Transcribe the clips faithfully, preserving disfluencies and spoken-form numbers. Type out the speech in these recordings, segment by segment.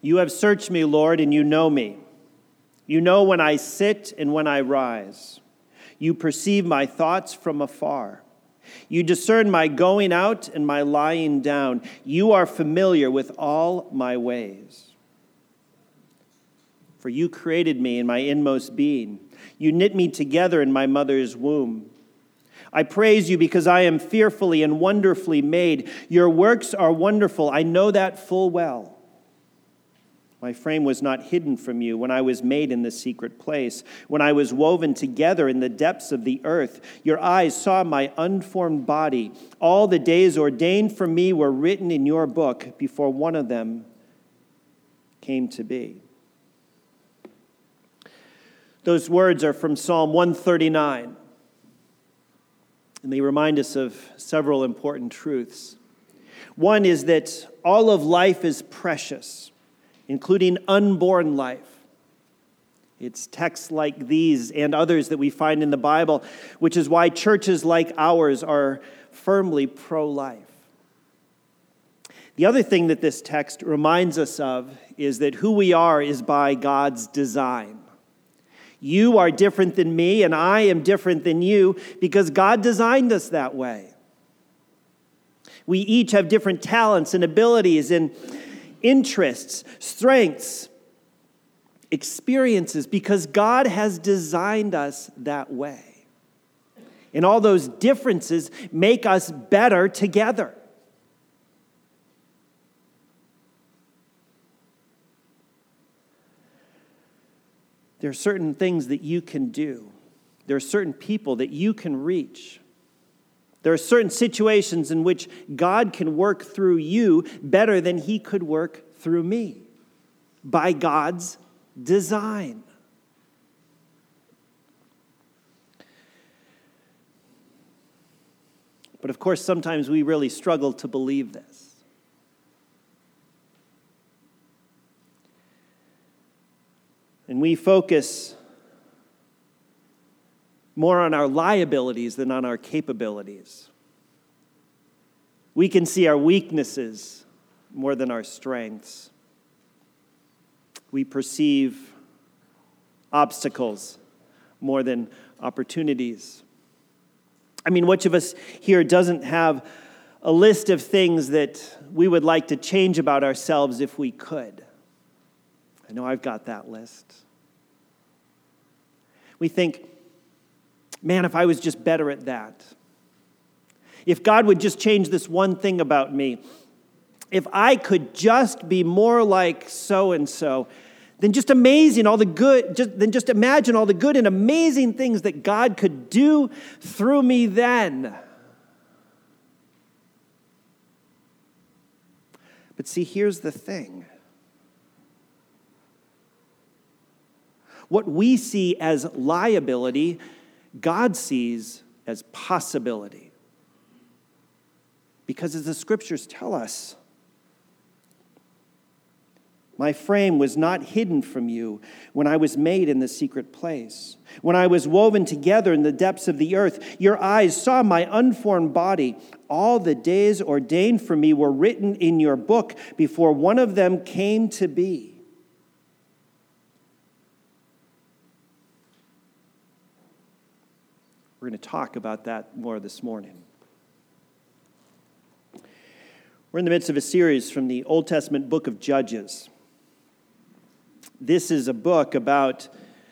You have searched me, Lord, and you know me. You know when I sit and when I rise. You perceive my thoughts from afar. You discern my going out and my lying down. You are familiar with all my ways. For you created me in my inmost being. You knit me together in my mother's womb. I praise you because I am fearfully and wonderfully made. Your works are wonderful. I know that full well. My frame was not hidden from you when I was made in the secret place, when I was woven together in the depths of the earth. Your eyes saw my unformed body. All the days ordained for me were written in your book before one of them came to be. Those words are from Psalm one thirty-nine, and they remind us of several important truths. One is that all of life is precious, including unborn life. It's texts like these and others that we find in the Bible, which is why churches like ours are firmly pro-life. The other thing that this text reminds us of is that who we are is by God's design. You are different than me, and I am different than you because God designed us that way. We each have different talents and abilities and interests, strengths, experiences, because God has designed us that way. And all those differences make us better together. There are certain things that you can do. There are certain people that you can reach. There are certain situations in which God can work through you better than he could work through me by God's design. But of course, sometimes we really struggle to believe this. And we focus more on our liabilities than on our capabilities. We can see our weaknesses more than our strengths. We perceive obstacles more than opportunities. I mean, which of us here doesn't have a list of things that we would like to change about ourselves if we could? I know I've got that list. We think, man, if I was just better at that. If God would just change this one thing about me. If I could just be more like so-and-so, then just amazing all the good, just, then just imagine all the good and amazing things that God could do through me then. But see, here's the thing. What we see as liability, God sees as possibility. Because as the scriptures tell us, my frame was not hidden from you when I was made in the secret place. When I was woven together in the depths of the earth, your eyes saw my unformed body. All the days ordained for me were written in your book before one of them came to be. We're going to talk about that more this morning. We're in the midst of a series from the Old Testament book of Judges. This is a book about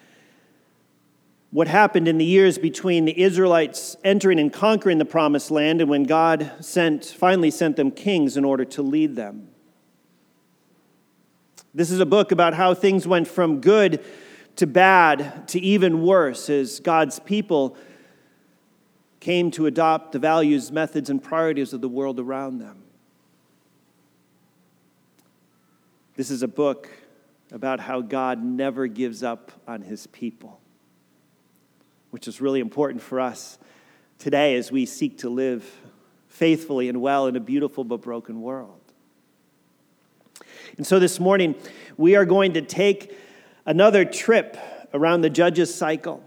what happened in the years between the Israelites entering and conquering the Promised Land and when God sent, finally sent them kings in order to lead them. This is a book about how things went from good to bad to even worse as God's people came to adopt the values, methods, and priorities of the world around them. This is a book about how God never gives up on his people, which is really important for us today as we seek to live faithfully and well in a beautiful but broken world. And so this morning, we are going to take another trip around the Judges cycle.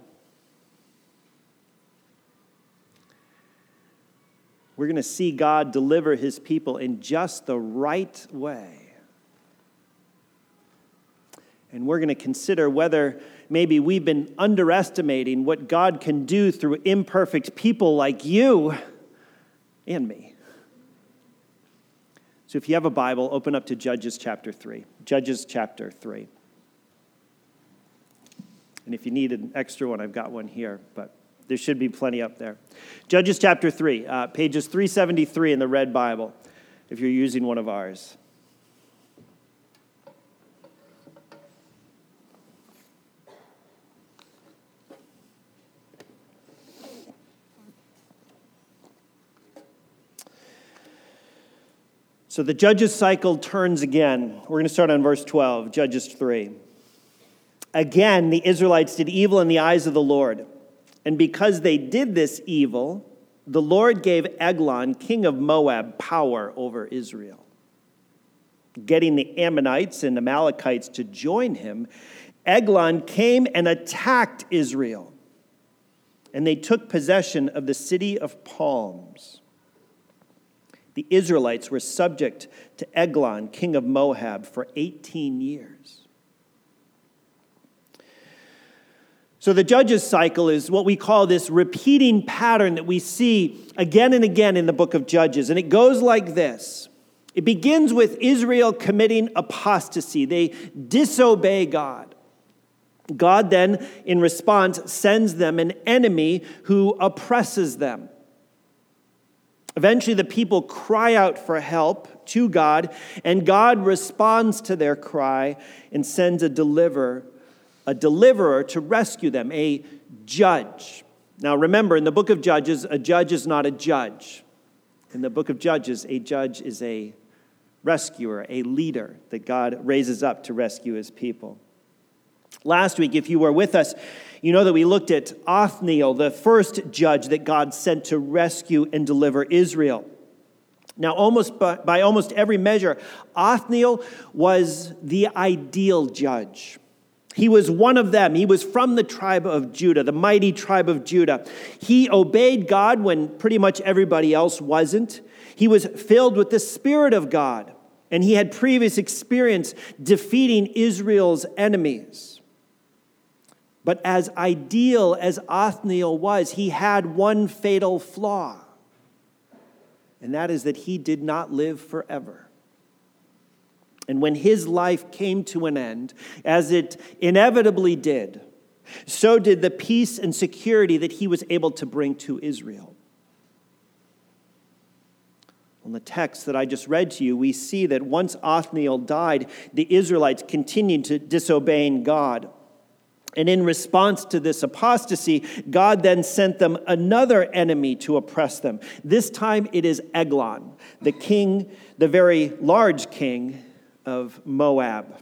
We're going to see God deliver his people in just the right way And we're going to consider whether maybe we've been underestimating what God can do through imperfect people like you and me. So if you have a Bible, open up to Judges chapter three. Judges chapter three. And if you need an extra one, I've got one here, but there should be plenty up there. Judges chapter three, uh, pages three seventy-three in the Red Bible, if you're using one of ours. So the Judges cycle turns again. We're going to start on verse twelve, Judges three. Again, the Israelites did evil in the eyes of the Lord. And because they did this evil, the Lord gave Eglon, king of Moab, power over Israel. Getting the Ammonites and Amalekites to join him, Eglon came and attacked Israel. And they took possession of the city of palms. The Israelites were subject to Eglon, king of Moab, for eighteen years. So the Judges cycle is what we call this repeating pattern that we see again and again in the book of Judges. And it goes like this. It begins with Israel committing apostasy. They disobey God. God then, in response, sends them an enemy who oppresses them. Eventually, the people cry out for help to God, and God responds to their cry and sends a deliverer, a deliverer to rescue them, a judge. Now, remember, in the book of Judges, a judge is not a judge. In the book of Judges, a judge is a rescuer, a leader that God raises up to rescue his people. Last week, if you were with us, you know that we looked at Othniel, the first judge that God sent to rescue and deliver Israel. Now, almost by, by almost every measure, Othniel was the ideal judge. He was one of them. He was from the tribe of Judah, the mighty tribe of Judah. He obeyed God when pretty much everybody else wasn't. He was filled with the Spirit of God, and he had previous experience defeating Israel's enemies. But as ideal as Othniel was, he had one fatal flaw, and that is that he did not live forever. And when his life came to an end, as it inevitably did, so did the peace and security that he was able to bring to Israel. In the text that I just read to you, we see that once Othniel died, the Israelites continued to disobeying God. And in response to this apostasy, God then sent them another enemy to oppress them. This time it is Eglon, the king, the very large king of Moab.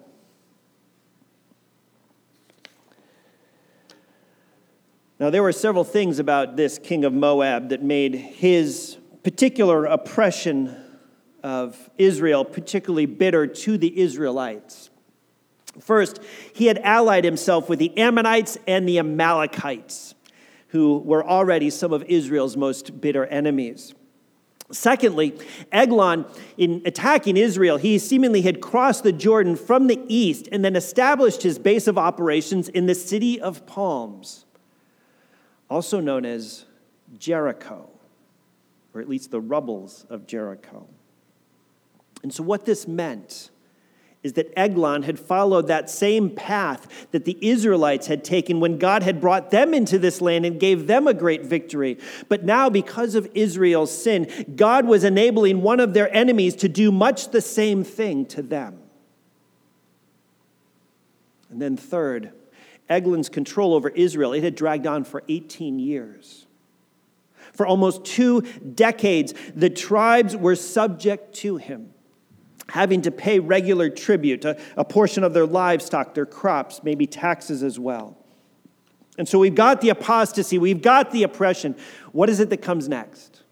Now, there were several things about this king of Moab that made his particular oppression of Israel particularly bitter to the Israelites. First, he had allied himself with the Ammonites and the Amalekites, who were already some of Israel's most bitter enemies. Secondly, Eglon, in attacking Israel, he seemingly had crossed the Jordan from the east and then established his base of operations in the city of palms, also known as Jericho, or at least the rubbles of Jericho. And so what this meant is that Eglon had followed that same path that the Israelites had taken when God had brought them into this land and gave them a great victory. But now, because of Israel's sin, God was enabling one of their enemies to do much the same thing to them. And then third, Eglon's control over Israel, it had dragged on for eighteen years. For almost two decades, the tribes were subject to him, having to pay regular tribute, a, a portion of their livestock, their crops, maybe taxes as well. And so we've got the apostasy, we've got the oppression. What is it that comes next?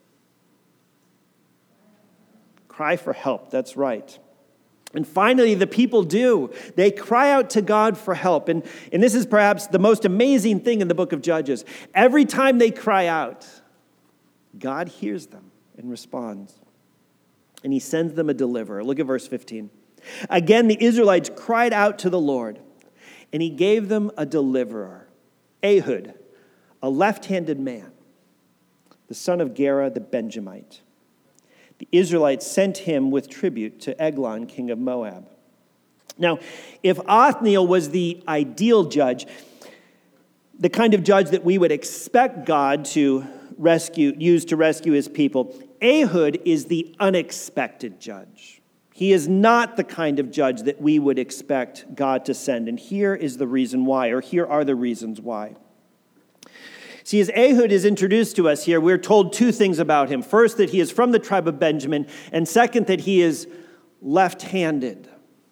Cry for help, that's right. And finally, the people do. They cry out to God for help. And, and this is perhaps the most amazing thing in the book of Judges. Every time they cry out, God hears them and responds. And he sends them a deliverer. Look at verse fifteen. Again, the Israelites cried out to the Lord. And he gave them a deliverer, Ehud, a left-handed man, the son of Gera the Benjamite. The Israelites sent him with tribute to Eglon, king of Moab. Now, if Othniel was the ideal judge, the kind of judge that we would expect God to rescue, use to rescue his people, Ehud is the unexpected judge. He is not the kind of judge that we would expect God to send. And here is the reason why, or here are the reasons why. See, as Ehud is introduced to us here, we're told two things about him. First, that he is from the tribe of Benjamin, and second, that he is left-handed.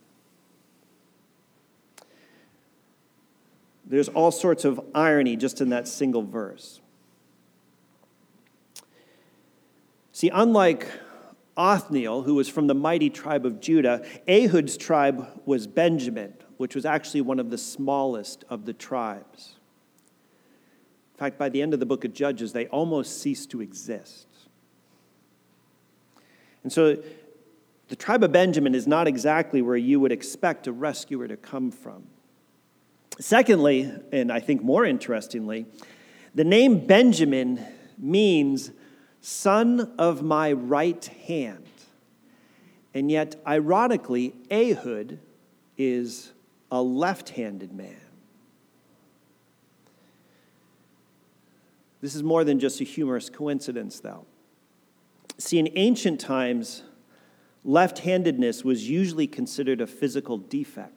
There's all sorts of irony just in that single verse. See, unlike Othniel, who was from the mighty tribe of Judah, Ehud's tribe was Benjamin, which was actually one of the smallest of the tribes. In fact, by the end of the book of Judges, they almost ceased to exist. And so the tribe of Benjamin is not exactly where you would expect a rescuer to come from. Secondly, and I think more interestingly, the name Benjamin means son of my right hand. And yet, ironically, Ehud is a left-handed man. This is more than just a humorous coincidence, though. See, in ancient times, left-handedness was usually considered a physical defect.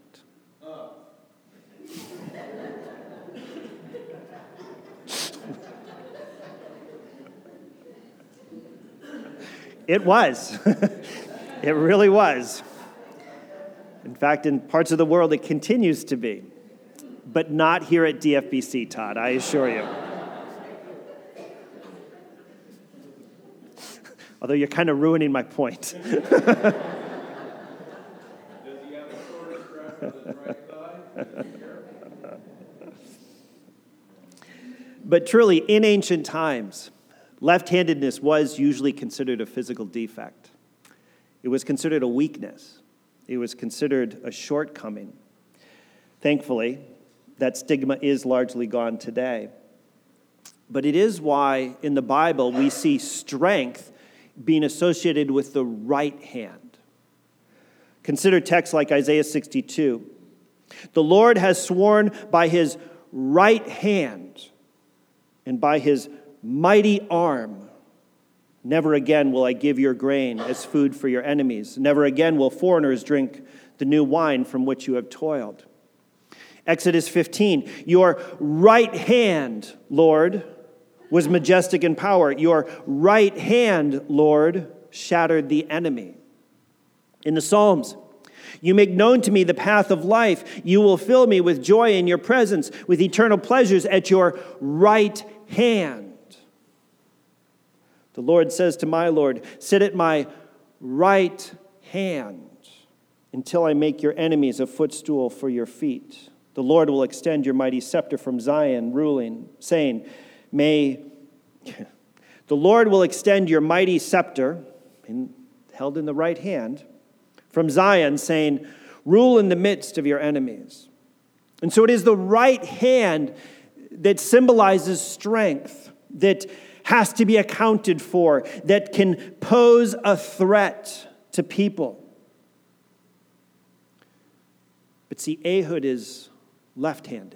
It was. It really was. In fact, in parts of the world, it continues to be. But not here at D F B C, Todd, I assure you. Although you're kind of ruining my point. Does he have a shorter strap on his right thigh? But truly, in ancient times, left-handedness was usually considered a physical defect. It was considered a weakness. It was considered a shortcoming. Thankfully, that stigma is largely gone today. But it is why in the Bible we see strength being associated with the right hand. Consider texts like Isaiah sixty-two. The Lord has sworn by his right hand and by his mighty arm, never again will I give your grain as food for your enemies. Never again will foreigners drink the new wine from which you have toiled. Exodus fifteen, your right hand, Lord, was majestic in power. Your right hand, Lord, shattered the enemy. In the Psalms, you make known to me the path of life. You will fill me with joy in your presence, with eternal pleasures at your right hand. The Lord says to my Lord, sit at my right hand until I make your enemies a footstool for your feet. The Lord will extend your mighty scepter from Zion, ruling, saying, May the Lord will extend your mighty scepter, in, held in the right hand, from Zion, saying, rule in the midst of your enemies. And so it is the right hand that symbolizes strength, that has to be accounted for, that can pose a threat to people. But see, Ehud is left-handed.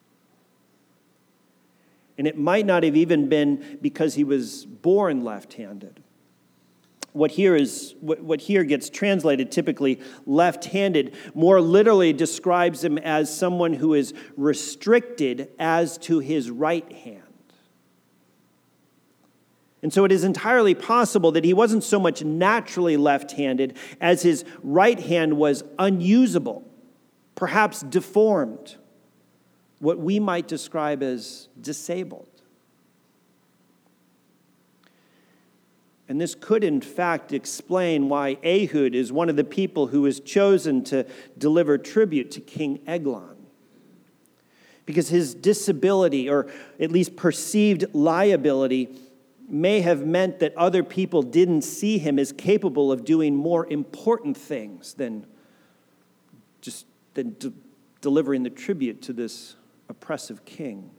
And it might not have even been because he was born left-handed. What here is what, what here gets translated typically left-handed more literally describes him as someone who is restricted as to his right hand. And so it is entirely possible that he wasn't so much naturally left-handed as his right hand was unusable, perhaps deformed, what we might describe as disabled. And this could, in fact, explain why Ehud is one of the people who is chosen to deliver tribute to King Eglon. Because his disability, or at least perceived liability, may have meant that other people didn't see him as capable of doing more important things than just than d- delivering the tribute to this oppressive king.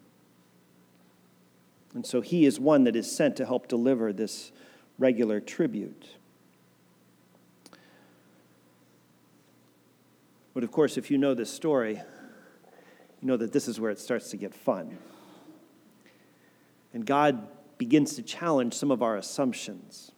And so he is one that is sent to help deliver this regular tribute. But of course, if you know this story, you know that this is where it starts to get fun. And God begins to challenge some of our assumptions.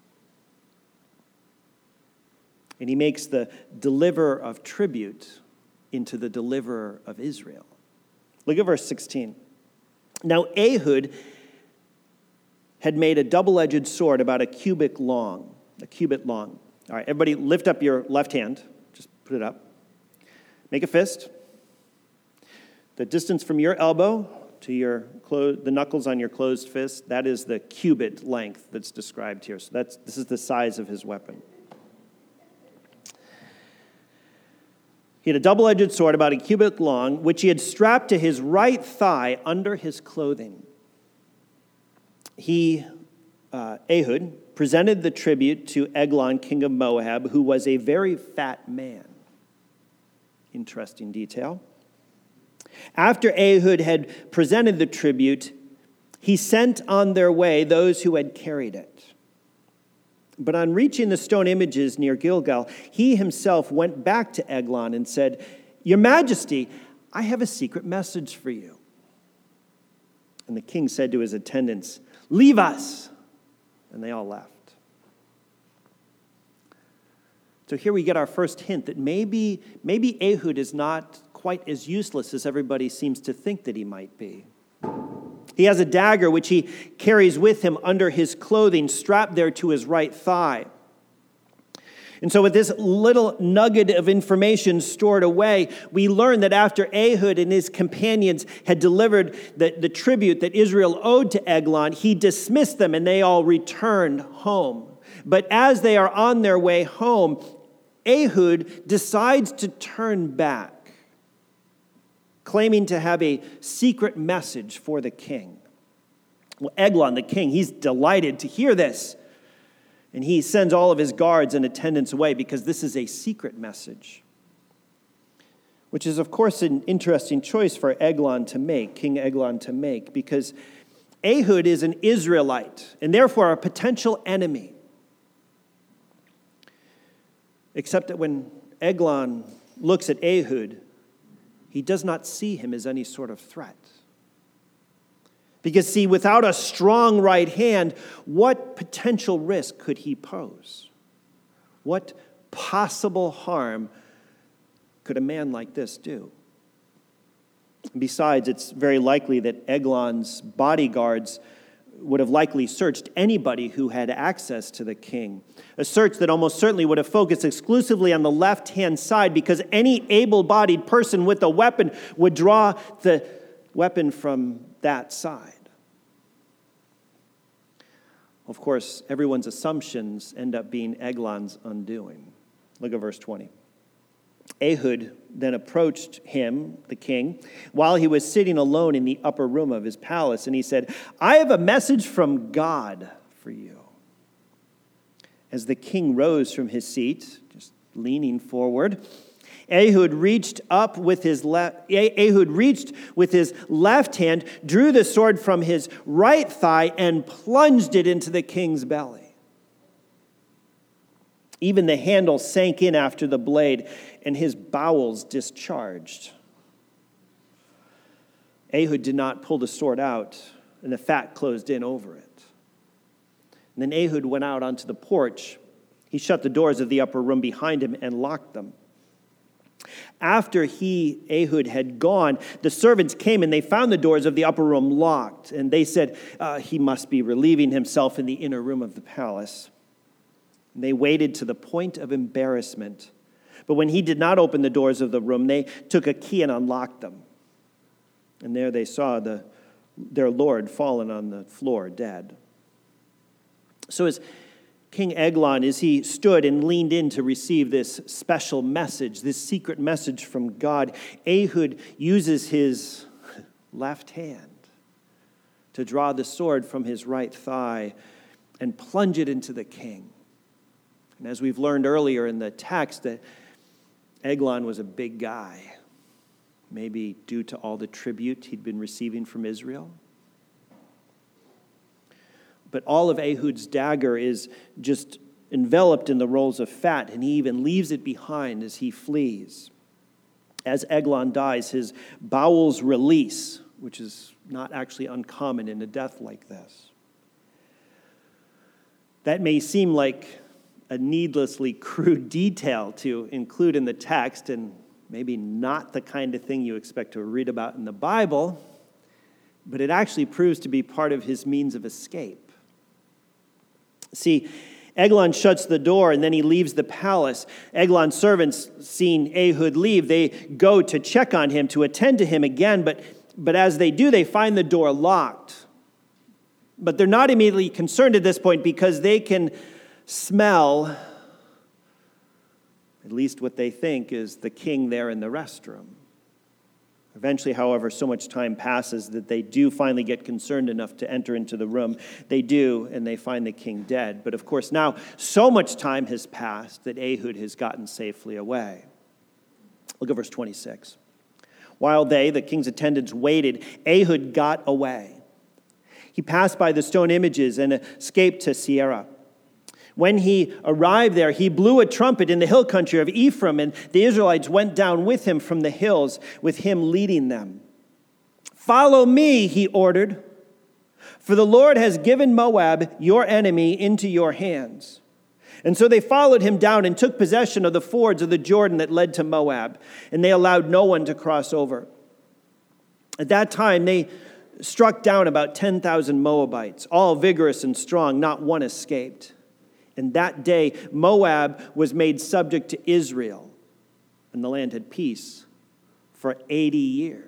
And he makes the deliverer of tribute into the deliverer of Israel. Look at verse sixteen. Now Ehud had made a double-edged sword about a cubit long, a cubit long. All right, everybody lift up your left hand. Just put it up. Make a fist. The distance from your elbow to your clo- the knuckles on your closed fist, that is the cubit length that's described here. So that's this is the size of his weapon. He had a double-edged sword about a cubit long, which he had strapped to his right thigh under his clothing. He, uh, Ehud, presented the tribute to Eglon, king of Moab, who was a very fat man. Interesting detail. After Ehud had presented the tribute, he sent on their way those who had carried it. But on reaching the stone images near Gilgal, he himself went back to Eglon and said, "Your Majesty, I have a secret message for you." And the king said to his attendants, "Leave us." And they all left. So here we get our first hint that maybe, maybe Ehud is not quite as useless as everybody seems to think that he might be. He has a dagger which he carries with him under his clothing, strapped there to his right thigh. And so with this little nugget of information stored away, we learn that after Ehud and his companions had delivered the, the tribute that Israel owed to Eglon, he dismissed them and they all returned home. But as they are on their way home, Ehud decides to turn back, claiming to have a secret message for the king. Well, Eglon, the king, he's delighted to hear this. And he sends all of his guards and attendants away because this is a secret message. Which is, of course, an interesting choice for Eglon to make, King Eglon to make, because Ehud is an Israelite and therefore a potential enemy. Except that when Eglon looks at Ehud, he does not see him as any sort of threat. Because, see, without a strong right hand, what potential risk could he pose? What possible harm could a man like this do? Besides, it's very likely that Eglon's bodyguards would have likely searched anybody who had access to the king. A search that almost certainly would have focused exclusively on the left-hand side because any able-bodied person with a weapon would draw the weapon from that side. Of course, everyone's assumptions end up being Eglon's undoing. Look at verse twenty. Ehud then approached him, the king, while he was sitting alone in the upper room of his palace, and he said, "I have a message from God for you." As the king rose from his seat, just leaning forward, Ehud reached up with his left. Ehud reached with his left hand, drew the sword from his right thigh, and plunged it into the king's belly. Even the handle sank in after the blade, and his bowels discharged. Ehud did not pull the sword out, and the fat closed in over it. And then Ehud went out onto the porch. He shut the doors of the upper room behind him and locked them. After he, Ehud, had gone, the servants came and they found the doors of the upper room locked. And they said, uh, he must be relieving himself in the inner room of the palace. And they waited to the point of embarrassment. But when he did not open the doors of the room, they took a key and unlocked them. And there they saw the, their Lord fallen on the floor, dead. So as King Eglon, as he stood and leaned in to receive this special message, this secret message from God, Ehud uses his left hand to draw the sword from his right thigh and plunge it into the king. And as we've learned earlier in the text, that Eglon was a big guy. maybe due to all the tribute he'd been receiving from Israel. But all of Ehud's dagger is just enveloped in the rolls of fat, and he even leaves it behind as he flees. As Eglon dies, his bowels release, which is not actually uncommon in a death like this. That may seem like a needlessly crude detail to include in the text, and maybe not the kind of thing you expect to read about in the Bible, but it actually proves to be part of his means of escape. See, Eglon shuts the door and then he leaves the palace. Eglon's servants, seeing Ehud leave, they go to check on him, to attend to him again, but, but as they do, they find the door locked. But they're not immediately concerned at this point because they can smell, at least what they think is the king there in the restroom. Eventually, however, so much time passes that they do finally get concerned enough to enter into the room. They do, and they find the king dead. But of course, now so much time has passed that Ehud has gotten safely away. Look at verse twenty-six. While they, the king's attendants, waited, Ehud got away. He passed by the stone images and escaped to Seirah. When he arrived there, he blew a trumpet in the hill country of Ephraim, and the Israelites went down with him from the hills, with him leading them. "Follow me," he ordered, "for the Lord has given Moab, your enemy, into your hands." And so they followed him down and took possession of the fords of the Jordan that led to Moab, and they allowed no one to cross over. At that time, they struck down about ten thousand Moabites, all vigorous and strong, not one escaped. And that day, Moab was made subject to Israel, and the land had peace for eighty years.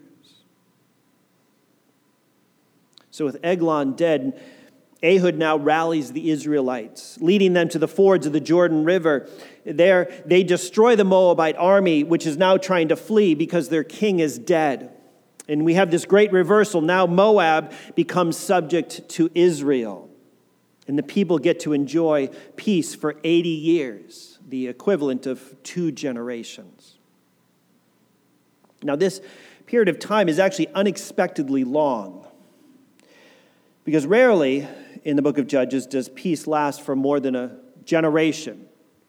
So with Eglon dead, Ehud now rallies the Israelites, leading them to the fords of the Jordan River. There, they destroy the Moabite army, which is now trying to flee because their king is dead. And we have this great reversal. Now Moab becomes subject to Israel. And the people get to enjoy peace for eighty years, the equivalent of two generations. Now, this period of time is actually unexpectedly long, because rarely in the book of Judges does peace last for more than a generation.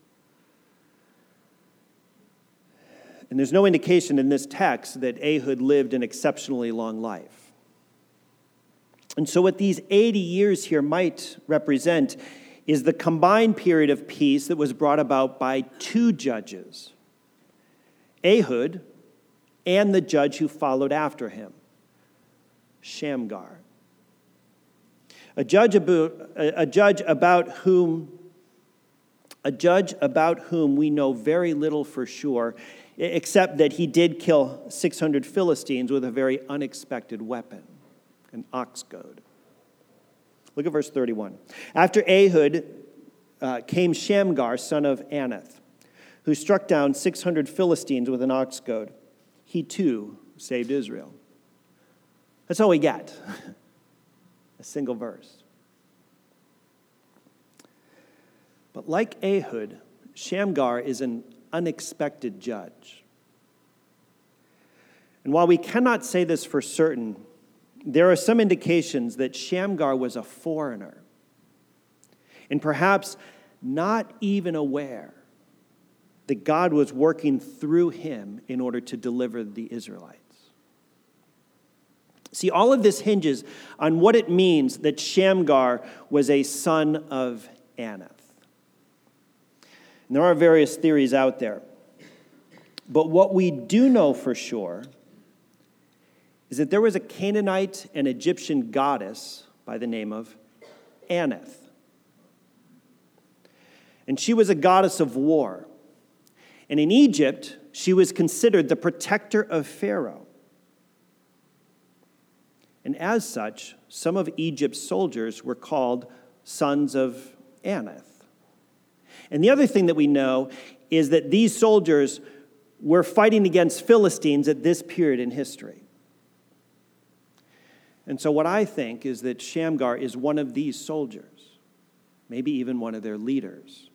And there's no indication in this text that Ehud lived an exceptionally long life. And so what these eighty years here might represent is the combined period of peace that was brought about by two judges, Ehud and the judge who followed after him, Shamgar. A judge about, a judge about whom a judge about whom we know very little for sure, except that he did kill six hundred Philistines with a very unexpected weapon, an ox goad. Look at verse thirty-one. After Ehud uh, came Shamgar, son of Anath, who struck down six hundred Philistines with an ox goad. He too saved Israel. That's all we get. A single verse. But like Ehud, Shamgar is an unexpected judge. And while we cannot say this for certain, there are some indications that Shamgar was a foreigner, and perhaps not even aware that God was working through him in order to deliver the Israelites. See, all of this hinges on what it means that Shamgar was a son of Anath. And there are various theories out there. But what we do know for sure is that there was a Canaanite and Egyptian goddess by the name of Anath. And she was a goddess of war. And in Egypt, she was considered the protector of Pharaoh. And as such, some of Egypt's soldiers were called sons of Anath. And the other thing that we know is that these soldiers were fighting against Philistines at this period in history. And so what I think is that Shamgar is one of these soldiers, maybe even one of their leaders.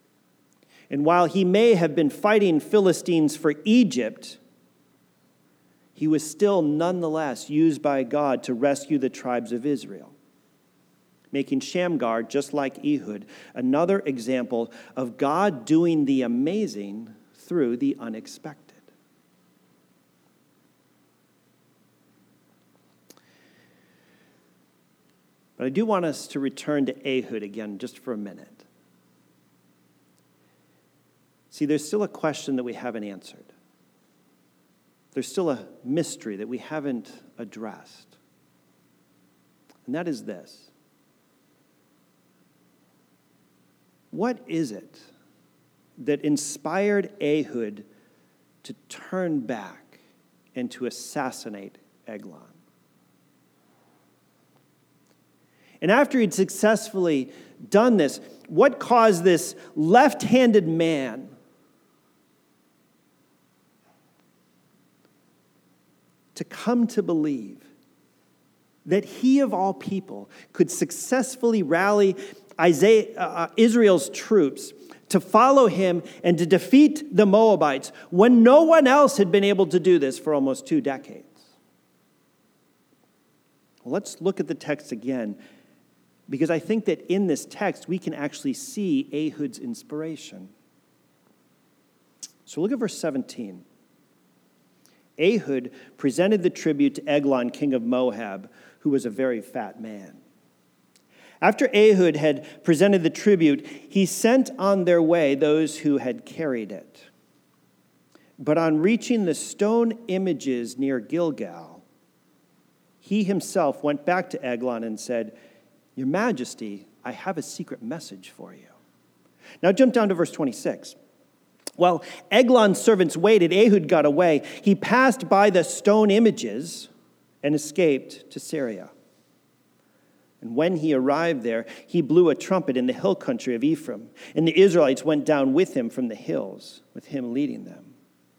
And while he may have been fighting Philistines for Egypt, he was still nonetheless used by God to rescue the tribes of Israel, making Shamgar, just like Ehud, another example of God doing the amazing through the unexpected. But I do want us to return to Ehud again just for a minute. See, there's still a question that we haven't answered. There's still a mystery that we haven't addressed. And that is this. What is it that inspired Ehud to turn back and to assassinate Eglon? And after he'd successfully done this, what caused this left-handed man to come to believe that he of all people could successfully rally Isaiah, uh, Israel's troops to follow him and to defeat the Moabites when no one else had been able to do this for almost two decades? Well, let's look at the text again, because I think that in this text we can actually see Ehud's inspiration. So look at verse seventeen. Ehud presented the tribute to Eglon, king of Moab, who was a very fat man. After Ehud had presented the tribute, he sent on their way those who had carried it. But on reaching the stone images near Gilgal, he himself went back to Eglon and said, "Your Majesty, I have a secret message for you." Now jump down to verse twenty-six. While Eglon's servants waited, Ehud got away. He passed by the stone images and escaped to Syria. And when he arrived there, he blew a trumpet in the hill country of Ephraim, and the Israelites went down with him from the hills, with him leading them.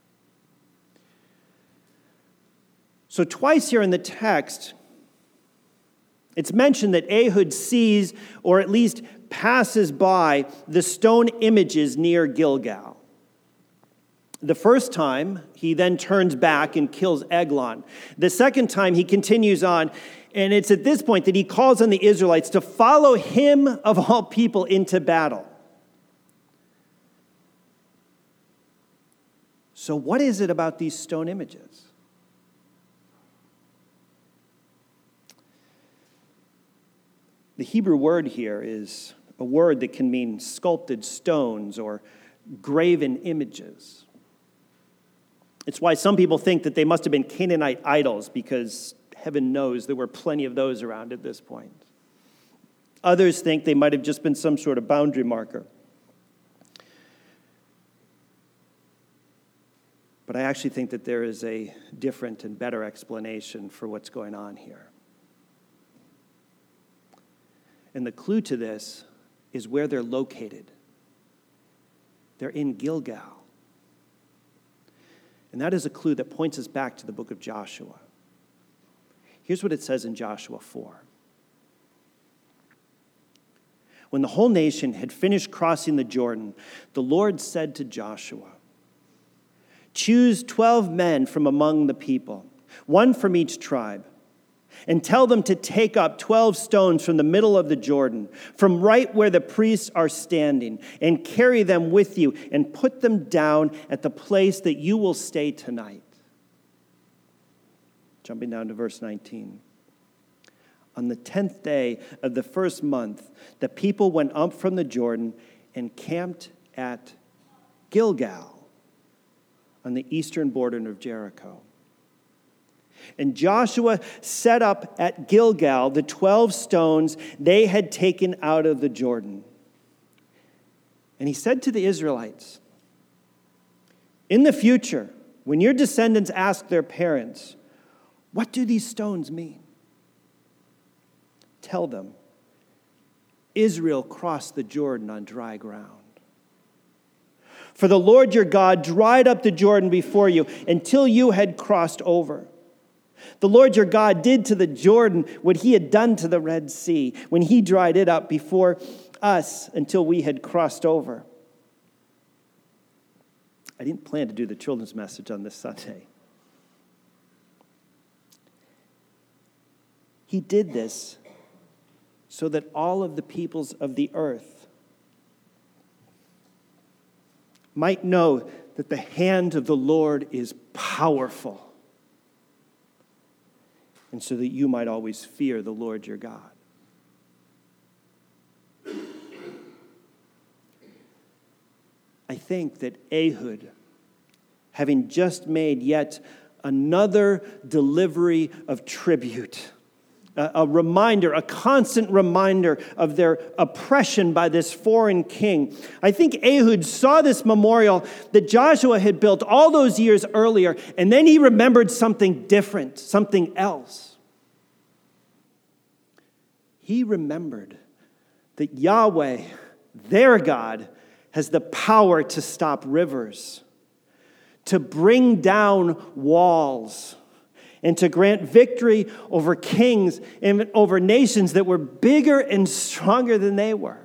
So twice here in the text, it's mentioned that Ehud sees, or at least passes by, the stone images near Gilgal. The first time, he then turns back and kills Eglon. The second time, he continues on, and it's at this point that he calls on the Israelites to follow him, of all people, into battle. So what is it about these stone images? The Hebrew word here is a word that can mean sculpted stones or graven images. It's why some people think that they must have been Canaanite idols, because heaven knows there were plenty of those around at this point. Others think they might have just been some sort of boundary marker. But I actually think that there is a different and better explanation for what's going on here. And the clue to this is where they're located. They're in Gilgal. And that is a clue that points us back to the book of Joshua. Here's what it says in Joshua four. When the whole nation had finished crossing the Jordan, the Lord said to Joshua, "Choose twelve men from among the people, one from each tribe, and tell them to take up twelve stones from the middle of the Jordan, from right where the priests are standing, and carry them with you, and put them down at the place that you will stay tonight." Jumping down to verse nineteen. On the tenth day of the first month, the people went up from the Jordan and camped at Gilgal on the eastern border of Jericho. And Joshua set up at Gilgal the twelve stones they had taken out of the Jordan. And he said to the Israelites, "In the future, when your descendants ask their parents, 'What do these stones mean?' tell them, 'Israel crossed the Jordan on dry ground. For the Lord your God dried up the Jordan before you until you had crossed over. The Lord your God did to the Jordan what he had done to the Red Sea when he dried it up before us until we had crossed over." I didn't plan to do the children's message on this Sunday. He did this so that all of the peoples of the earth might know that the hand of the Lord is powerful, and so that you might always fear the Lord your God. I think that Ehud, having just made yet another delivery of tribute, a, a reminder, a constant reminder of their oppression by this foreign king, I think Ehud saw this memorial that Joshua had built all those years earlier, and then he remembered something different, something else. He remembered that Yahweh, their God, has the power to stop rivers, to bring down walls, and to grant victory over kings and over nations that were bigger and stronger than they were.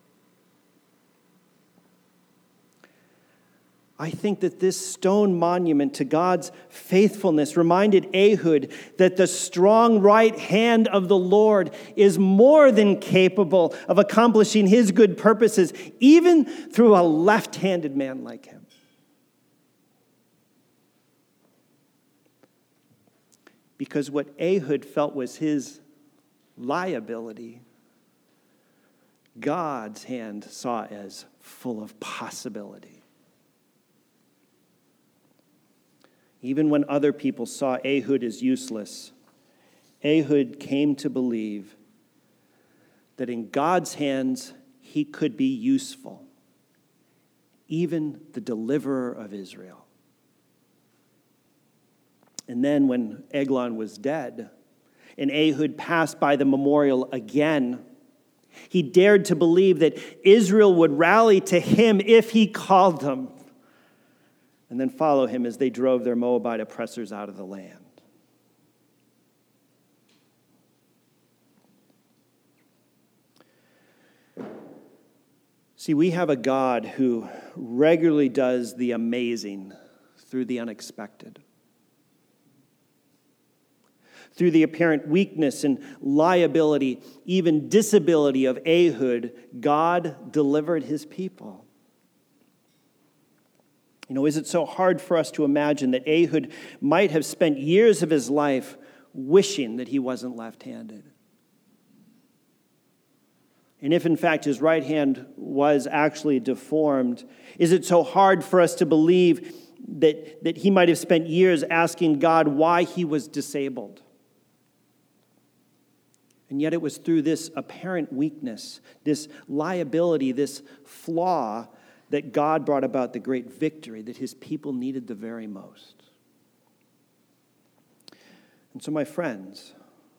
I think that this stone monument to God's faithfulness reminded Ehud that the strong right hand of the Lord is more than capable of accomplishing his good purposes, even through a left-handed man like him. Because what Ehud felt was his liability, God's hand saw as full of possibility. Even when other people saw Ehud as useless, Ehud came to believe that in God's hands he could be useful, even the deliverer of Israel. And then when Eglon was dead, and Ehud passed by the memorial again, he dared to believe that Israel would rally to him if he called them, and then follow him as they drove their Moabite oppressors out of the land. See, we have a God who regularly does the amazing through the unexpected. Through the apparent weakness and liability, even disability of Ehud, God delivered his people. You know, is it so hard for us to imagine that Ehud might have spent years of his life wishing that he wasn't left-handed? And if, in fact, his right hand was actually deformed, is it so hard for us to believe that, that he might have spent years asking God why he was disabled? And yet it was through this apparent weakness, this liability, this flaw, that God brought about the great victory that his people needed the very most. And so, my friends,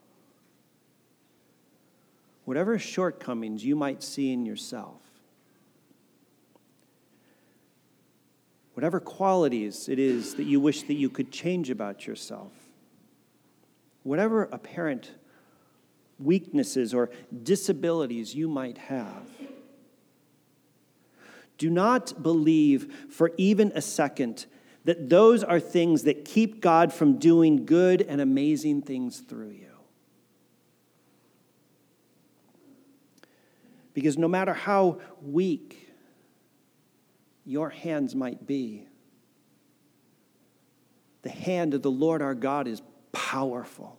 whatever shortcomings you might see in yourself, whatever qualities it is that you wish that you could change about yourself, whatever apparent weaknesses or disabilities you might have, do not believe for even a second that those are things that keep God from doing good and amazing things through you. Because no matter how weak your hands might be, the hand of the Lord our God is powerful.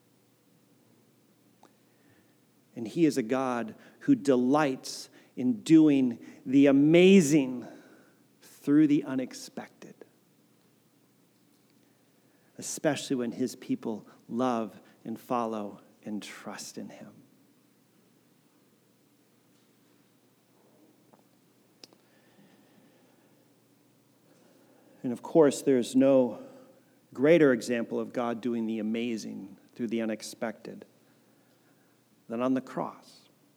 And he is a God who delights in doing the amazing through the unexpected, especially when his people love and follow and trust in him. And of course, there's no greater example of God doing the amazing through the unexpected than on the cross.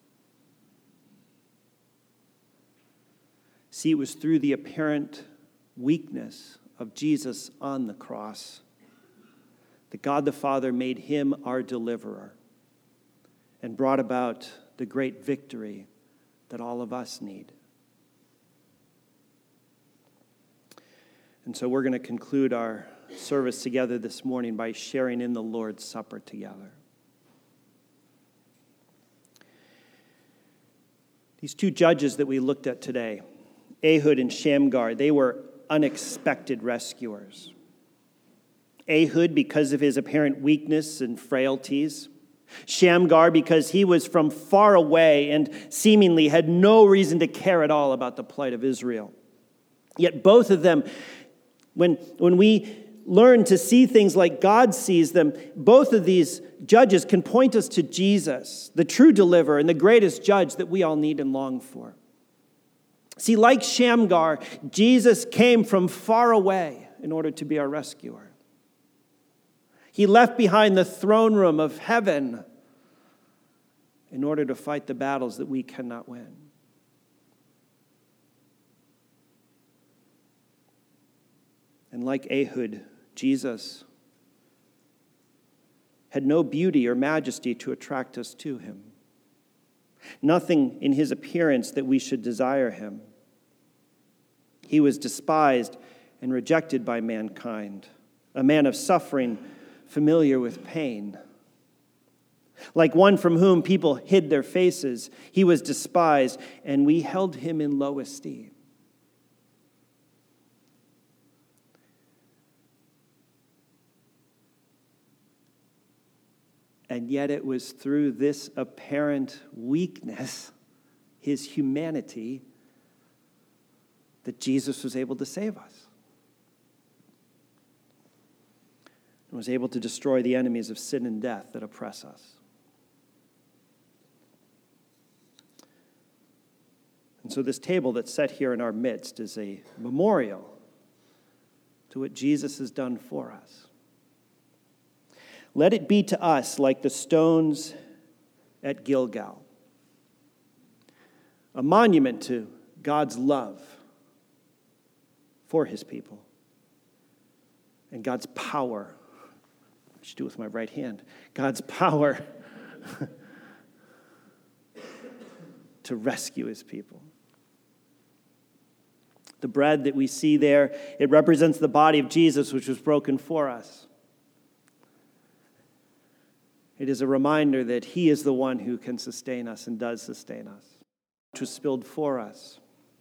See, it was through the apparent weakness of Jesus on the cross that God the Father made him our deliverer and brought about the great victory that all of us need. And so we're going to conclude our service together this morning by sharing in the Lord's Supper together. These two judges that we looked at today, Ehud and Shamgar, they were unexpected rescuers. Ehud because of his apparent weakness and frailties. Shamgar because he was from far away and seemingly had no reason to care at all about the plight of Israel. Yet both of them, when, when we learn to see things like God sees them, both of these judges can point us to Jesus, the true deliverer and the greatest judge that we all need and long for. See, like Shamgar, Jesus came from far away in order to be our rescuer. He left behind the throne room of heaven in order to fight the battles that we cannot win. And like Ehud, Jesus had no beauty or majesty to attract us to him. Nothing in his appearance that we should desire him. He was despised and rejected by mankind, a man of suffering, familiar with pain. Like one from whom people hid their faces, he was despised, and we held him in low esteem. And yet it was through this apparent weakness, his humanity, that Jesus was able to save us. And was able to destroy the enemies of sin and death that oppress us. And so this table that's set here in our midst is a memorial to what Jesus has done for us. Let it be to us like the stones at Gilgal, a monument to God's love for his people and God's power. I should do it with my right hand. God's power to rescue his people. The bread that we see there, it represents the body of Jesus, which was broken for us. It is a reminder that he is the one who can sustain us and does sustain us, which was spilled for us.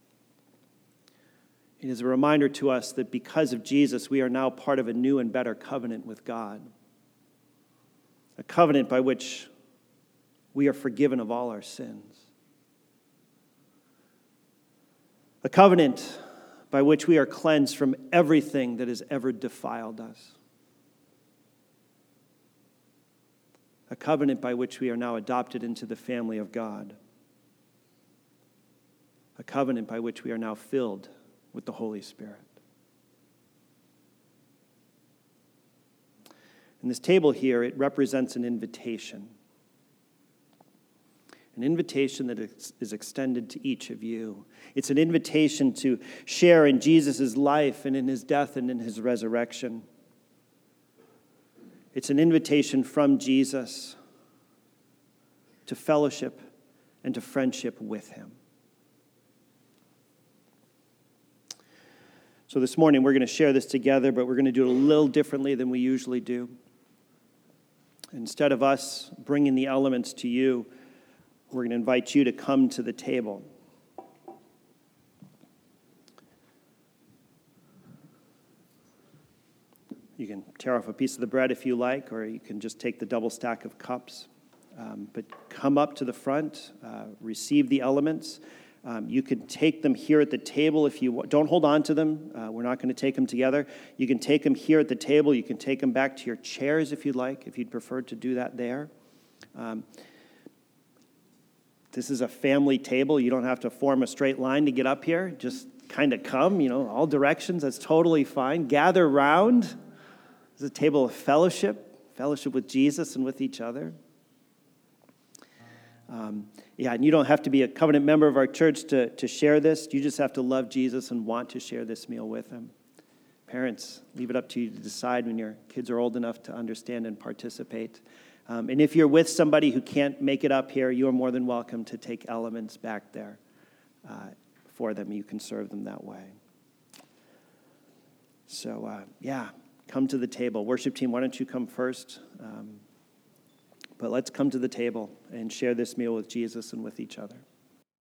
It is a reminder to us that because of Jesus, we are now part of a new and better covenant with God. A covenant by which we are forgiven of all our sins. A covenant by which we are cleansed from everything that has ever defiled us. A covenant by which we are now adopted into the family of God. A covenant by which we are now filled with the Holy Spirit. And this table here, it represents an invitation. An invitation that is extended to each of you. It's an invitation to share in Jesus' life and in his death and in his resurrection. It's an invitation from Jesus to fellowship and to friendship with him. So this morning we're going to share this together, but we're going to do it a little differently than we usually do. Instead of us bringing the elements to you, we're going to invite you to come to the table. You can tear off a piece of the bread if you like, or you can just take the double stack of cups. Um, but come up to the front, uh, receive the elements. Um, you can take them here at the table if you want. Don't hold on to them. Uh, we're not going to take them together. You can take them here at the table. You can take them back to your chairs if you'd like, if you'd prefer to do that there. Um, this is a family table. You don't have to form a straight line to get up here. Just kind of come, you know, all directions. That's totally fine. Gather round. This is a table of fellowship, fellowship with Jesus and with each other. Um, yeah, and you don't have to be a covenant member of our church to, to share this. You just have to love Jesus and want to share this meal with him. Parents, leave it up to you to decide when your kids are old enough to understand and participate. Um, and if you're with somebody who can't make it up here, you are more than welcome to take elements back there uh, for them. You can serve them that way. So, uh, yeah, come to the table. Worship team, why don't you come first? Um, But let's come to the table and share this meal with Jesus and with each other.